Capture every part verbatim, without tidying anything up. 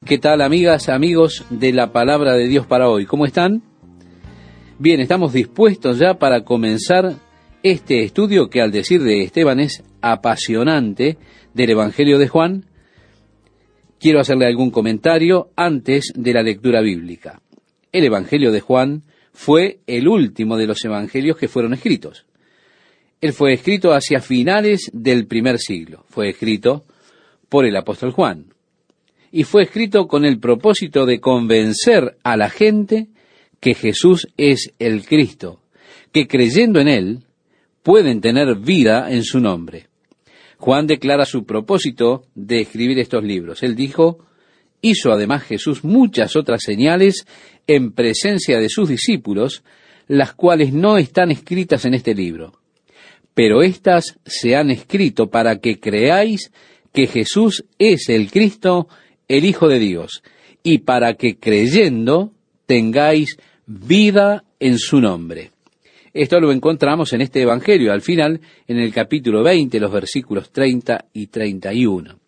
¿Qué tal, amigas, amigos de la Palabra de Dios para hoy? ¿Cómo están? Bien, estamos dispuestos ya para comenzar este estudio que, al decir de Esteban, es apasionante, del Evangelio de Juan. Quiero hacerle algún comentario antes de la lectura bíblica. El Evangelio de Juan fue el último de los evangelios que fueron escritos. Él fue escrito hacia finales del primer siglo. Fue escrito por el apóstol Juan. Y fue escrito con el propósito de convencer a la gente que Jesús es el Cristo, que creyendo en Él pueden tener vida en su nombre. Juan declara su propósito de escribir estos libros. Él dijo, hizo además Jesús muchas otras señales en presencia de sus discípulos, las cuales no están escritas en este libro. Pero éstas se han escrito para que creáis que Jesús es el Cristo, el Hijo de Dios, y para que creyendo tengáis vida en su nombre. Esto lo encontramos en este Evangelio, al final, en el capítulo veinte, los versículos treinta y treinta y uno.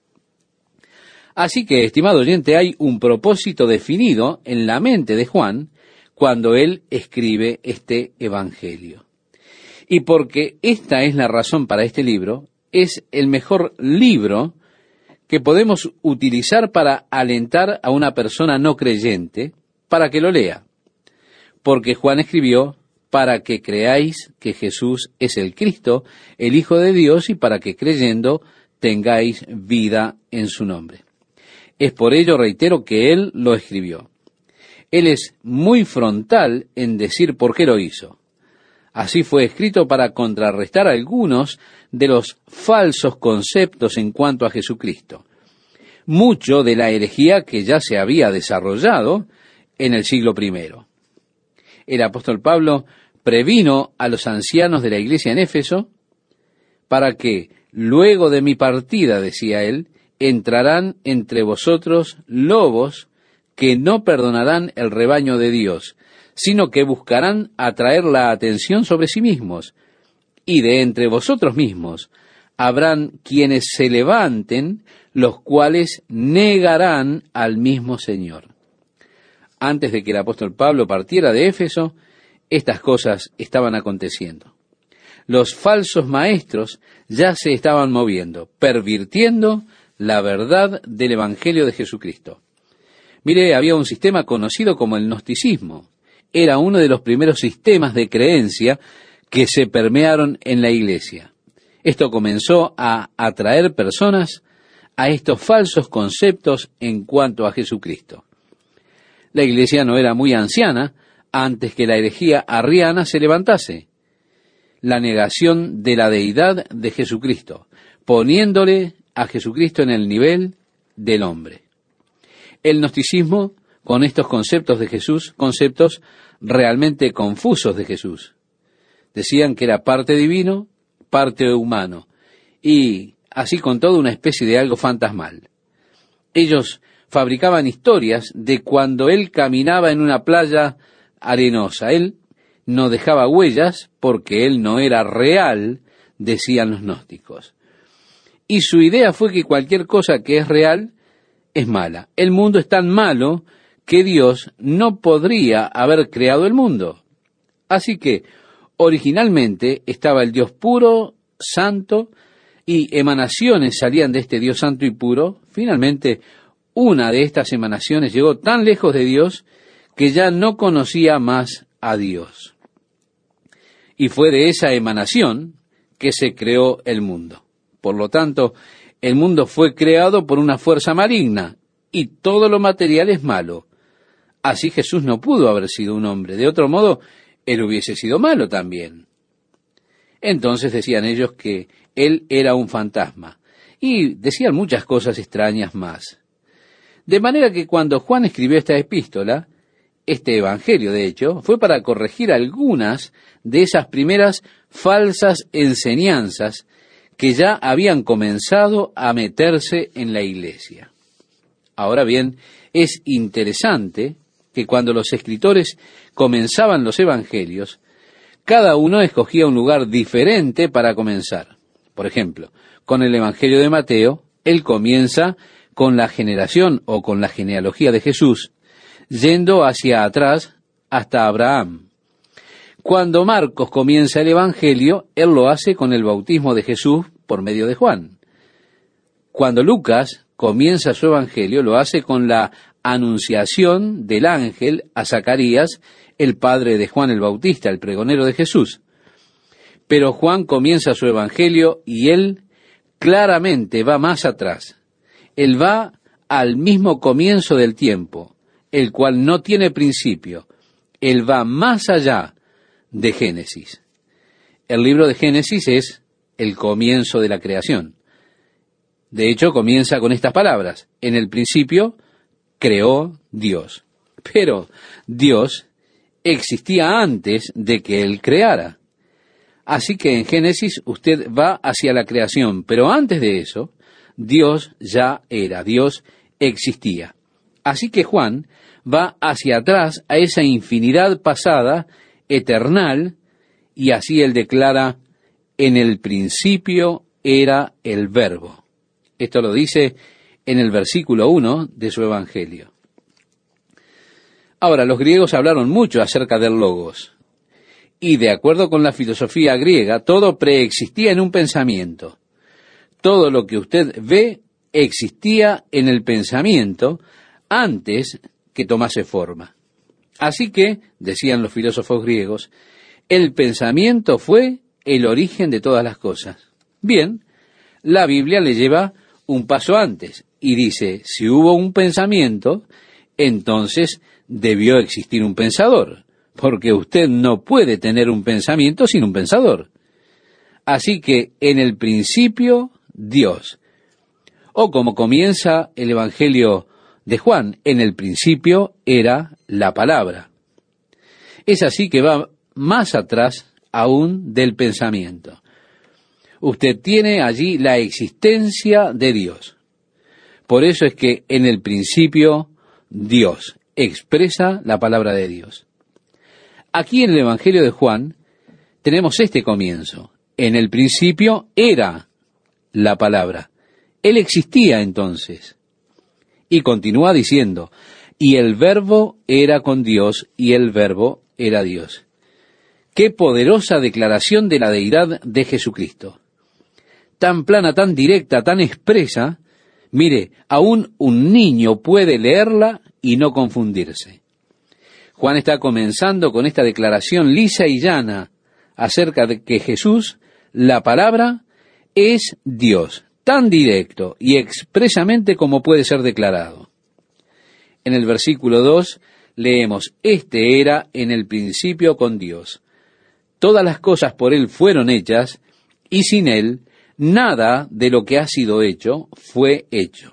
Así que, estimado oyente, hay un propósito definido en la mente de Juan cuando él escribe este Evangelio. Y porque esta es la razón para este libro, es el mejor libro que podemos utilizar para alentar a una persona no creyente para que lo lea. Porque Juan escribió para que creáis que Jesús es el Cristo, el Hijo de Dios, y para que creyendo tengáis vida en su nombre. Es por ello, reitero, que él lo escribió. Él es muy frontal en decir por qué lo hizo. Así fue escrito para contrarrestar algunos de los falsos conceptos en cuanto a Jesucristo. Mucho de la herejía que ya se había desarrollado en el siglo primero. El apóstol Pablo previno a los ancianos de la iglesia en Éfeso para que, luego de mi partida, decía él, entrarán entre vosotros lobos que no perdonarán el rebaño de Dios, sino que buscarán atraer la atención sobre sí mismos. Y de entre vosotros mismos habrán quienes se levanten, los cuales negarán al mismo Señor. Antes de que el apóstol Pablo partiera de Éfeso, estas cosas estaban aconteciendo. Los falsos maestros ya se estaban moviendo, pervirtiendo la verdad del Evangelio de Jesucristo. Mire, había un sistema conocido como el gnosticismo. Era uno de los primeros sistemas de creencia que se permearon en la iglesia. Esto comenzó a atraer personas a estos falsos conceptos en cuanto a Jesucristo. La iglesia no era muy anciana antes que la herejía arriana se levantase. La negación de la deidad de Jesucristo, poniéndole a Jesucristo en el nivel del hombre. El gnosticismo, con estos conceptos de Jesús, conceptos realmente confusos de Jesús. Decían que era parte divino, parte humano, y así con toda una especie de algo fantasmal. Ellos fabricaban historias de cuando él caminaba en una playa arenosa. Él no dejaba huellas porque él no era real, decían los gnósticos. Y su idea fue que cualquier cosa que es real es mala. El mundo es tan malo que Dios no podría haber creado el mundo. Así que, originalmente, estaba el Dios puro, santo, y emanaciones salían de este Dios santo y puro. Finalmente, una de estas emanaciones llegó tan lejos de Dios que ya no conocía más a Dios. Y fue de esa emanación que se creó el mundo. Por lo tanto, el mundo fue creado por una fuerza maligna, y todo lo material es malo. Así Jesús no pudo haber sido un hombre. De otro modo, él hubiese sido malo también. Entonces decían ellos que él era un fantasma. Y decían muchas cosas extrañas más. De manera que cuando Juan escribió esta epístola, este evangelio de hecho, fue para corregir algunas de esas primeras falsas enseñanzas que ya habían comenzado a meterse en la iglesia. Ahora bien, es interesante que cuando los escritores comenzaban los evangelios, cada uno escogía un lugar diferente para comenzar. Por ejemplo, con el Evangelio de Mateo, él comienza con la generación o con la genealogía de Jesús, yendo hacia atrás hasta Abraham. Cuando Marcos comienza el Evangelio, él lo hace con el bautismo de Jesús por medio de Juan. Cuando Lucas comienza su Evangelio, lo hace con la anunciación del ángel a Zacarías, el padre de Juan el Bautista, el pregonero de Jesús. Pero Juan comienza su Evangelio y él claramente va más atrás. Él va al mismo comienzo del tiempo, el cual no tiene principio. Él va más allá de Génesis. El libro de Génesis es el comienzo de la creación. De hecho, comienza con estas palabras: en el principio creó Dios. Pero Dios existía antes de que Él creara. Así que en Génesis usted va hacia la creación, pero antes de eso, Dios ya era, Dios existía. Así que Juan va hacia atrás a esa infinidad pasada, eternal, y así él declara: en el principio era el Verbo. Esto lo dice en el versículo uno de su Evangelio. Ahora, los griegos hablaron mucho acerca del Logos, y de acuerdo con la filosofía griega, todo preexistía en un pensamiento. Todo lo que usted ve existía en el pensamiento antes que tomase forma. Así que, decían los filósofos griegos, el pensamiento fue el origen de todas las cosas. Bien, la Biblia le lleva un paso antes y dice: si hubo un pensamiento, entonces debió existir un pensador, porque usted no puede tener un pensamiento sin un pensador. Así que en el principio, Dios. O como comienza el Evangelio de Juan, en el principio era la palabra. Es así que va más atrás aún del pensamiento. Usted tiene allí la existencia de Dios. Por eso es que en el principio Dios expresa la palabra de Dios. Aquí en el Evangelio de Juan tenemos este comienzo. En el principio era la palabra. Él existía entonces. Y continúa diciendo: y el Verbo era con Dios, y el Verbo era Dios. Qué poderosa declaración de la deidad de Jesucristo. Tan plana, tan directa, tan expresa. Mire, aún un niño puede leerla y no confundirse. Juan está comenzando con esta declaración lisa y llana acerca de que Jesús, la palabra, es Dios, tan directo y expresamente como puede ser declarado. En el versículo dos leemos: este era en el principio con Dios. Todas las cosas por Él fueron hechas, y sin Él nada de lo que ha sido hecho fue hecho.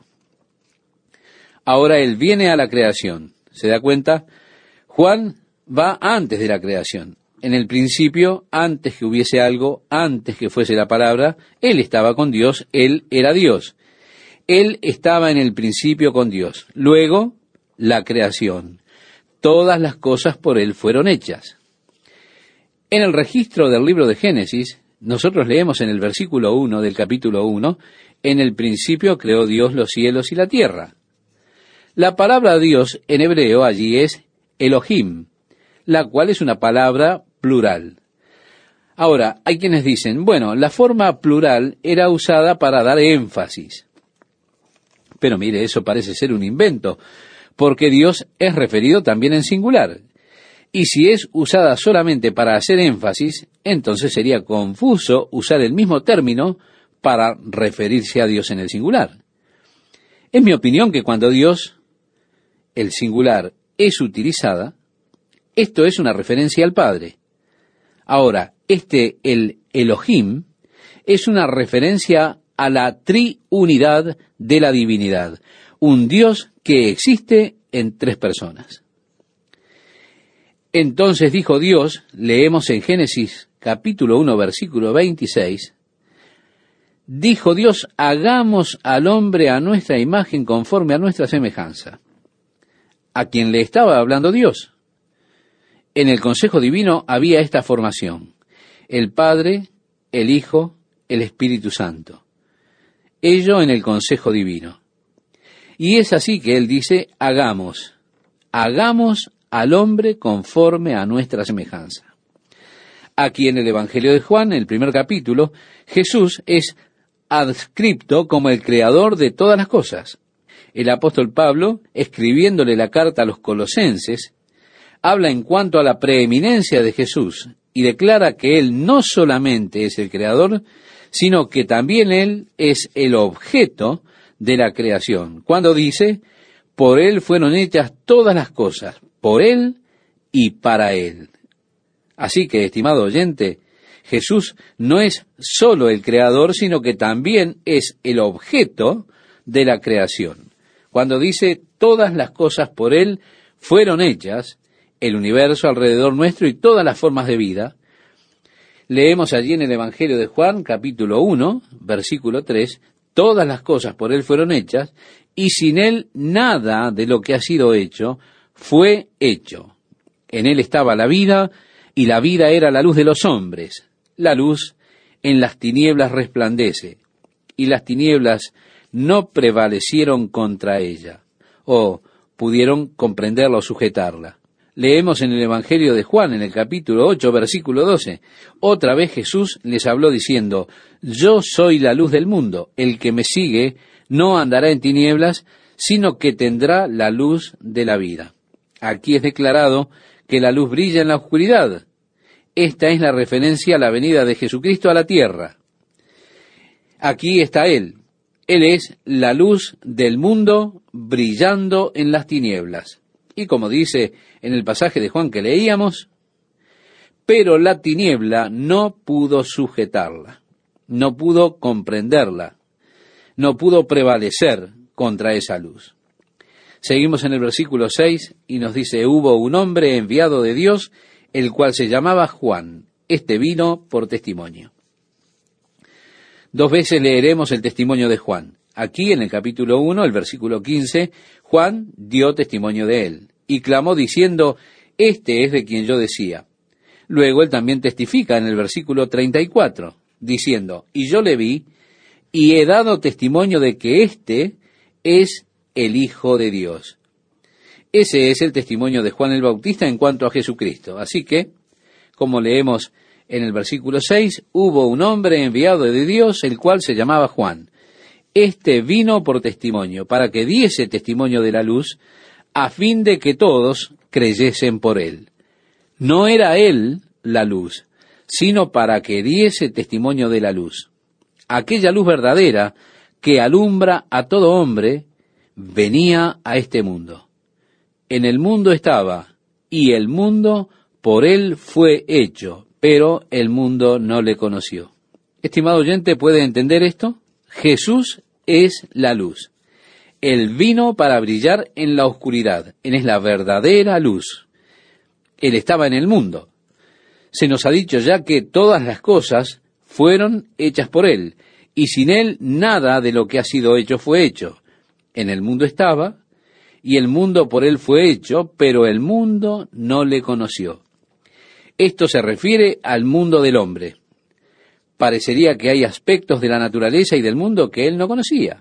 Ahora Él viene a la creación. ¿Se da cuenta? Juan va antes de la creación. En el principio, antes que hubiese algo, antes que fuese la palabra, Él estaba con Dios, Él era Dios. Él estaba en el principio con Dios. Luego, la creación. Todas las cosas por Él fueron hechas. En el registro del libro de Génesis, nosotros leemos en el versículo uno del capítulo uno: en el principio creó Dios los cielos y la tierra. La palabra Dios en hebreo allí es Elohim, la cual es una palabra plural. Ahora, hay quienes dicen: bueno, la forma plural era usada para dar énfasis. Pero mire, eso parece ser un invento, porque Dios es referido también en singular. Y si es usada solamente para hacer énfasis, entonces sería confuso usar el mismo término para referirse a Dios en el singular. Es mi opinión que cuando Dios, el singular, es utilizada, esto es una referencia al Padre. Ahora, este, el Elohim, es una referencia a la triunidad de la divinidad, un Dios que existe en tres personas. Entonces dijo Dios, leemos en Génesis capítulo uno, versículo veintiséis, dijo Dios: hagamos al hombre a nuestra imagen conforme a nuestra semejanza. ¿A quién le estaba hablando Dios? En el consejo divino había esta formación: el Padre, el Hijo, el Espíritu Santo. Ello en el consejo divino. Y es así que él dice, hagamos, hagamos al hombre conforme a nuestra semejanza. Aquí en el Evangelio de Juan, en el primer capítulo, Jesús es adscripto como el creador de todas las cosas. El apóstol Pablo, escribiéndole la carta a los colosenses, habla en cuanto a la preeminencia de Jesús y declara que Él no solamente es el creador, sino que también Él es el objeto de la creación. Cuando dice, por Él fueron hechas todas las cosas, por Él y para Él. Así que, estimado oyente, Jesús no es solo el creador, sino que también es el objeto de la creación. Cuando dice, todas las cosas por Él fueron hechas, el universo alrededor nuestro y todas las formas de vida, leemos allí en el Evangelio de Juan, capítulo uno, versículo tres, todas las cosas por Él fueron hechas, y sin Él nada de lo que ha sido hecho fue hecho. En Él estaba la vida, y la vida era la luz de los hombres. La luz en las tinieblas resplandece, y las tinieblas no prevalecieron contra ella, o pudieron comprenderla o sujetarla. Leemos en el Evangelio de Juan, en el capítulo ocho, versículo doce, otra vez Jesús les habló diciendo, yo soy la luz del mundo, el que me sigue no andará en tinieblas, sino que tendrá la luz de la vida. Aquí es declarado que la luz brilla en la oscuridad. Esta es la referencia a la venida de Jesucristo a la tierra. Aquí está Él. Él es la luz del mundo brillando en las tinieblas. Y como dice en el pasaje de Juan que leíamos, pero la tiniebla no pudo sujetarla, no pudo comprenderla, no pudo prevalecer contra esa luz. Seguimos en el versículo seis y nos dice, hubo un hombre enviado de Dios, el cual se llamaba Juan. Este vino por testimonio. Dos veces leeremos el testimonio de Juan. Aquí en el capítulo uno, el versículo quince, Juan dio testimonio de él y clamó diciendo, este es de quien yo decía. Luego él también testifica en el versículo treinta y cuatro, diciendo, y yo le vi y he dado testimonio de que este es el Hijo de Dios. Ese es el testimonio de Juan el Bautista en cuanto a Jesucristo. Así que, como leemos en el versículo seis, hubo un hombre enviado de Dios, el cual se llamaba Juan. Este vino por testimonio, para que diese testimonio de la luz, a fin de que todos creyesen por él. No era él la luz, sino para que diese testimonio de la luz. Aquella luz verdadera que alumbra a todo hombre, venía a este mundo. En el mundo estaba, y el mundo por él fue hecho, pero el mundo no le conoció. Estimado oyente, ¿puede entender esto? Jesús es la luz. Él vino para brillar en la oscuridad. Él es la verdadera luz. Él estaba en el mundo. Se nos ha dicho ya que todas las cosas fueron hechas por Él, y sin Él nada de lo que ha sido hecho fue hecho. En el mundo estaba, y el mundo por Él fue hecho, pero el mundo no le conoció. Esto se refiere al mundo del hombre. Parecería que hay aspectos de la naturaleza y del mundo que Él no conocía.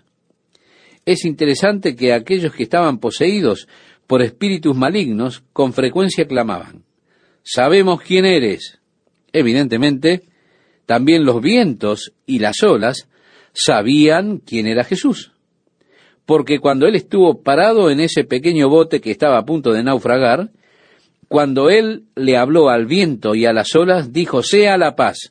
Es interesante que aquellos que estaban poseídos por espíritus malignos con frecuencia clamaban, sabemos quién eres. Evidentemente, también los vientos y las olas sabían quién era Jesús. Porque cuando Él estuvo parado en ese pequeño bote que estaba a punto de naufragar, cuando Él le habló al viento y a las olas, dijo, sea la paz.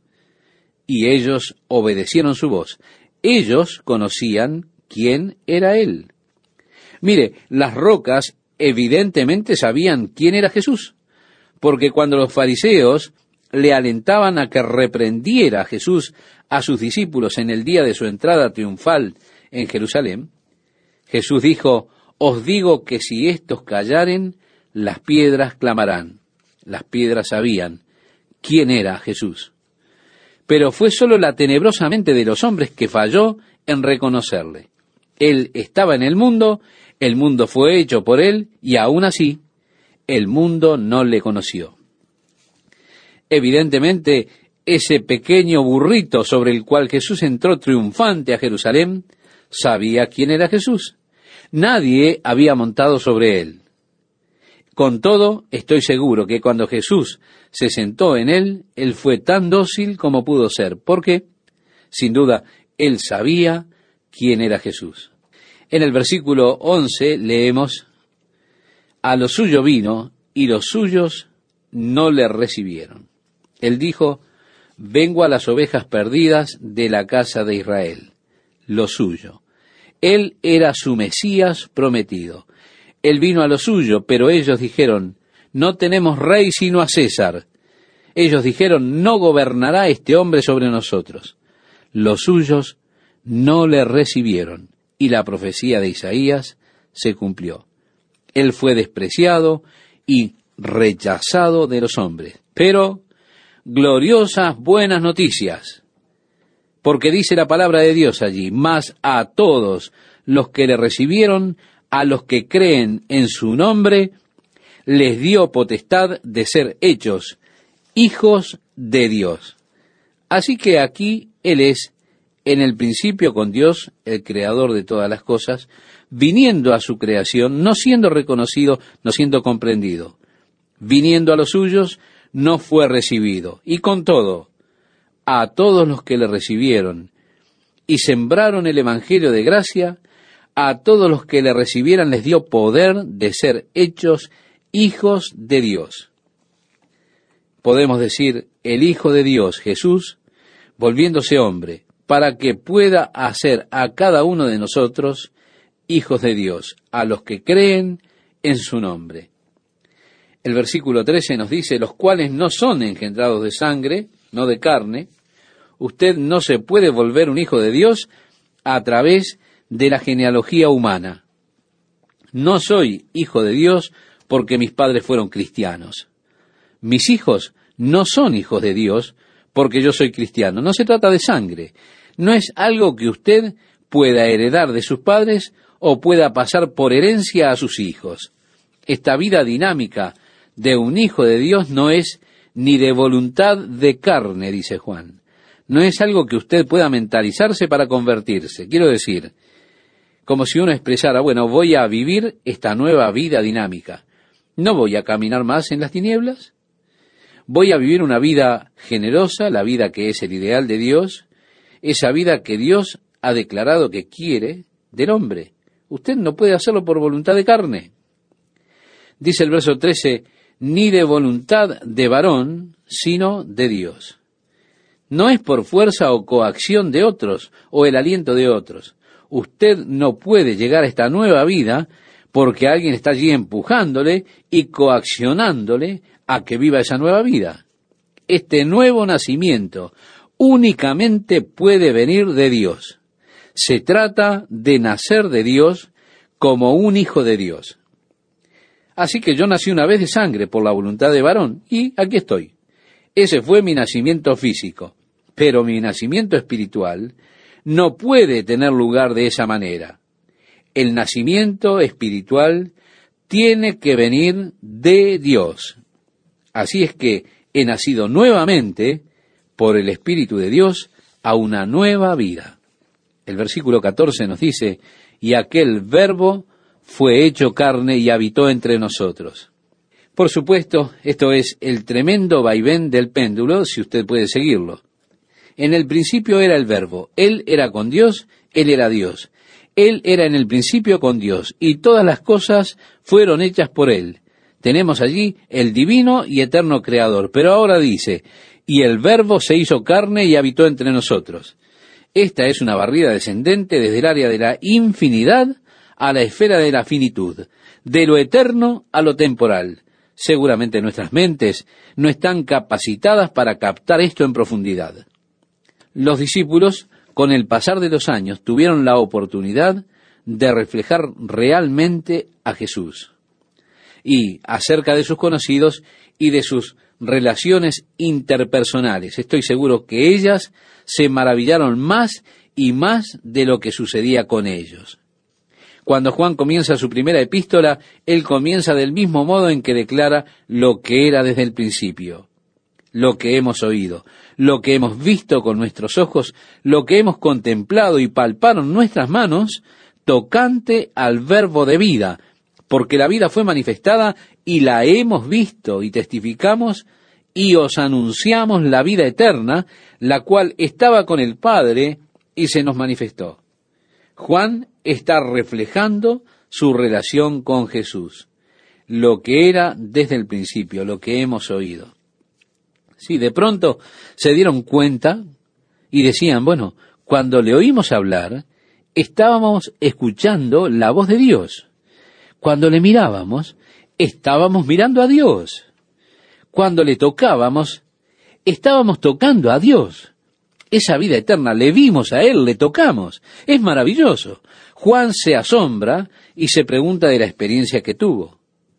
Y ellos obedecieron su voz. Ellos conocían quién era Él. Mire, las rocas evidentemente sabían quién era Jesús, porque cuando los fariseos le alentaban a que reprendiera a Jesús a sus discípulos en el día de su entrada triunfal en Jerusalén, Jesús dijo, os digo que si estos callaren, las piedras clamarán. Las piedras sabían quién era Jesús. Pero fue solo la tenebrosa mente de los hombres que falló en reconocerle. Él estaba en el mundo, el mundo fue hecho por Él, y aún así, el mundo no le conoció. Evidentemente, ese pequeño burrito sobre el cual Jesús entró triunfante a Jerusalén, sabía quién era Jesús. Nadie había montado sobre él. Con todo, estoy seguro que cuando Jesús se sentó en él, él fue tan dócil como pudo ser, porque, sin duda, él sabía quién era Jesús. En el versículo once leemos: a lo suyo vino, y los suyos no le recibieron. Él dijo: vengo a las ovejas perdidas de la casa de Israel. Lo suyo. Él era su Mesías prometido. Él vino a lo suyo, pero ellos dijeron: no tenemos rey sino a César. Ellos dijeron: no gobernará este hombre sobre nosotros. Los suyos no le recibieron, y la profecía de Isaías se cumplió. Él fue despreciado y rechazado de los hombres. Pero gloriosas buenas noticias, porque dice la palabra de Dios allí: mas a todos los que le recibieron, a los que creen en su nombre, les dio potestad de ser hechos hijos de Dios. Así que aquí Él es, en el principio con Dios, el creador de todas las cosas, viniendo a su creación, no siendo reconocido, no siendo comprendido. Viniendo a los suyos, no fue recibido. Y con todo, a todos los que le recibieron y sembraron el evangelio de gracia, a todos los que le recibieran les dio poder de ser hechos hijos de Dios. Podemos decir, el Hijo de Dios, Jesús, volviéndose hombre, para que pueda hacer a cada uno de nosotros hijos de Dios, a los que creen en su nombre. El versículo trece nos dice: los cuales no son engendrados de sangre, no de carne. Usted no se puede volver un hijo de Dios a través de la genealogía humana. No soy hijo de Dios porque mis padres fueron cristianos. Mis hijos no son hijos de Dios porque yo soy cristiano. No se trata de sangre. No es algo que usted pueda heredar de sus padres o pueda pasar por herencia a sus hijos. Esta vida dinámica de un hijo de Dios no es ni de voluntad de carne, dice Juan. No es algo que usted pueda mentalizarse para convertirse. Quiero decir, como si uno expresara: bueno, voy a vivir esta nueva vida dinámica. No voy a caminar más en las tinieblas. Voy a vivir una vida generosa, la vida que es el ideal de Dios, esa vida que Dios ha declarado que quiere del hombre. Usted no puede hacerlo por voluntad de carne. Dice el verso trece: ni de voluntad de varón, sino de Dios. No es por fuerza o coacción de otros, o el aliento de otros. Usted no puede llegar a esta nueva vida porque alguien está allí empujándole y coaccionándole a que viva esa nueva vida. Este nuevo nacimiento únicamente puede venir de Dios. Se trata de nacer de Dios como un hijo de Dios. Así que yo nací una vez de sangre por la voluntad de varón, y aquí estoy. Ese fue mi nacimiento físico, pero mi nacimiento espiritual no puede tener lugar de esa manera. El nacimiento espiritual tiene que venir de Dios. Así es que he nacido nuevamente por el Espíritu de Dios a una nueva vida. El versículo catorce nos dice: y aquel Verbo fue hecho carne y habitó entre nosotros. Por supuesto, esto es el tremendo vaivén del péndulo, si usted puede seguirlo. En el principio era el Verbo. Él era con Dios, Él era Dios. Él era en el principio con Dios, y todas las cosas fueron hechas por Él. Tenemos allí el divino y eterno Creador. Pero ahora dice: y el Verbo se hizo carne y habitó entre nosotros. Esta es una barrida descendente desde el área de la infinidad a la esfera de la finitud, de lo eterno a lo temporal. Seguramente nuestras mentes no están capacitadas para captar esto en profundidad. Los discípulos, con el pasar de los años, tuvieron la oportunidad de reflejar realmente a Jesús. Y acerca de sus conocidos y de sus relaciones interpersonales, estoy seguro que ellas se maravillaron más y más de lo que sucedía con ellos. Cuando Juan comienza su primera epístola, él comienza del mismo modo en que declara lo que era desde el principio, lo que hemos oído, lo que hemos visto con nuestros ojos, lo que hemos contemplado y palparon nuestras manos, tocante al verbo de vida, porque la vida fue manifestada y la hemos visto y testificamos y os anunciamos la vida eterna, la cual estaba con el Padre y se nos manifestó. Juan está reflejando su relación con Jesús, lo que era desde el principio, lo que hemos oído. Sí, de pronto se dieron cuenta y decían, bueno, cuando le oímos hablar, estábamos escuchando la voz de Dios. Cuando le mirábamos, estábamos mirando a Dios. Cuando le tocábamos, estábamos tocando a Dios. Esa vida eterna, le vimos a Él, le tocamos. Es maravilloso. Juan se asombra y se pregunta de la experiencia que tuvo.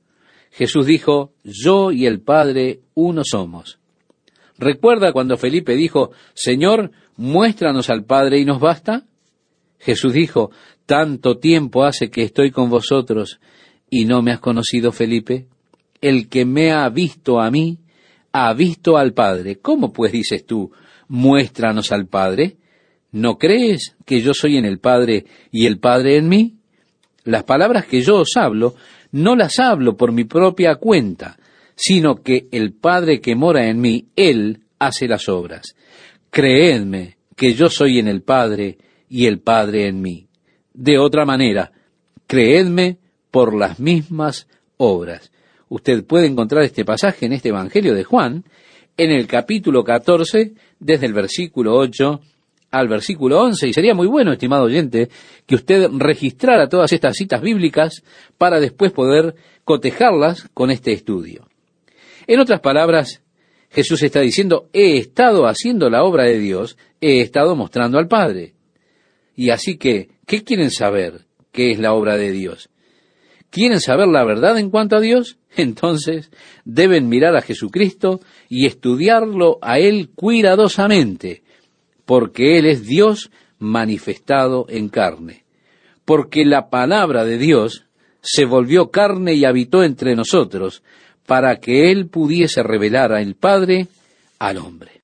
Jesús dijo, yo y el Padre uno somos. ¿Recuerda cuando Felipe dijo, Señor, muéstranos al Padre y nos basta? Jesús dijo, tanto tiempo hace que estoy con vosotros y no me has conocido, Felipe. El que me ha visto a mí, ha visto al Padre. ¿Cómo pues dices tú, muéstranos al Padre? ¿No crees que yo soy en el Padre y el Padre en mí? Las palabras que yo os hablo, no las hablo por mi propia cuenta, sino que el Padre que mora en mí, Él hace las obras. Creedme que yo soy en el Padre y el Padre en mí. De otra manera, creedme por las mismas obras. Usted puede encontrar este pasaje en este Evangelio de Juan, en el capítulo catorce, desde el versículo ocho al versículo once, y sería muy bueno, estimado oyente, que usted registrara todas estas citas bíblicas para después poder cotejarlas con este estudio. En otras palabras, Jesús está diciendo, he estado haciendo la obra de Dios, he estado mostrando al Padre. Y así que, ¿qué quieren saber? ¿Qué es la obra de Dios? ¿Quieren saber la verdad en cuanto a Dios? Entonces deben mirar a Jesucristo y estudiarlo a Él cuidadosamente, porque Él es Dios manifestado en carne. Porque la palabra de Dios se volvió carne y habitó entre nosotros, para que Él pudiese revelar al Padre al hombre.